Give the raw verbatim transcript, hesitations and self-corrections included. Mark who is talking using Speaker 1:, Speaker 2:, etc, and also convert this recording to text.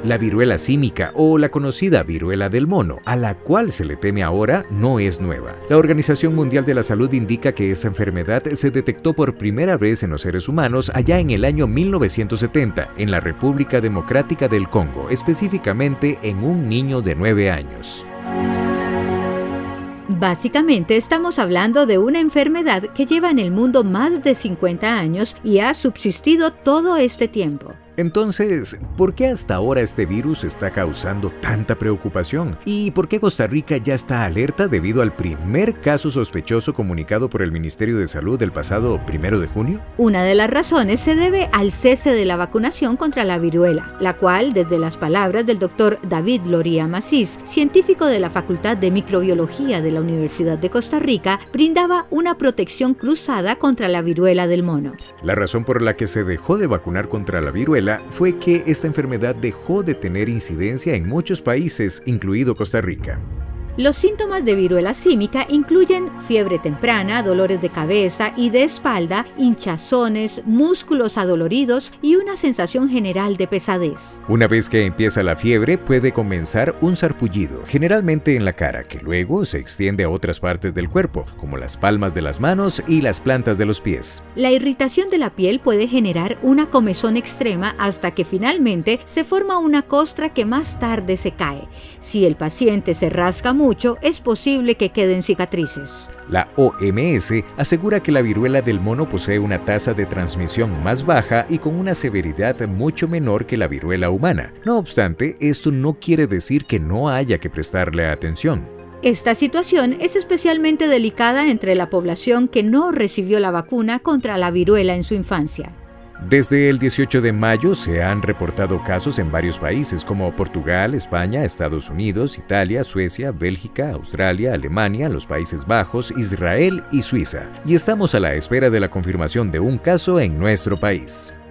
Speaker 1: La viruela símica o la conocida viruela del mono, a la cual se le teme ahora, no es nueva. La Organización Mundial de la Salud indica que esta enfermedad se detectó por primera vez en los seres humanos allá en el año mil novecientos setenta en la República Democrática del Congo, específicamente en un niño de nueve años.
Speaker 2: Básicamente estamos hablando de una enfermedad que lleva en el mundo más de cincuenta años y ha subsistido todo este tiempo.
Speaker 1: Entonces, ¿por qué hasta ahora este virus está causando tanta preocupación? ¿Y por qué Costa Rica ya está alerta debido al primer caso sospechoso comunicado por el Ministerio de Salud el pasado primero de junio?
Speaker 2: Una de las razones se debe al cese de la vacunación contra la viruela, la cual, desde las palabras del doctor David Loría Macís, científico de la Facultad de Microbiología de la Universidad de Costa Rica, brindaba una protección cruzada contra la viruela del mono.
Speaker 1: La razón por la que se dejó de vacunar contra la viruela fue que esta enfermedad dejó de tener incidencia en muchos países, incluido Costa Rica.
Speaker 2: Los síntomas de viruela símica incluyen fiebre temprana, dolores de cabeza y de espalda, hinchazones, músculos adoloridos y una sensación general de pesadez.
Speaker 1: Una vez que empieza la fiebre, puede comenzar un sarpullido, generalmente en la cara, que luego se extiende a otras partes del cuerpo, como las palmas de las manos y las plantas de los pies.
Speaker 2: La irritación de la piel puede generar una comezón extrema hasta que finalmente se forma una costra que más tarde se cae. Si el paciente se rasca mucho, es posible que queden cicatrices.
Speaker 1: La O M S asegura que la viruela del mono posee una tasa de transmisión más baja y con una severidad mucho menor que la viruela humana. No obstante, esto no quiere decir que no haya que prestarle atención.
Speaker 2: Esta situación es especialmente delicada entre la población que no recibió la vacuna contra la viruela en su infancia.
Speaker 1: Desde el dieciocho de mayo se han reportado casos en varios países como Portugal, España, Estados Unidos, Italia, Suecia, Bélgica, Australia, Alemania, los Países Bajos, Israel y Suiza. Y estamos a la espera de la confirmación de un caso en nuestro país.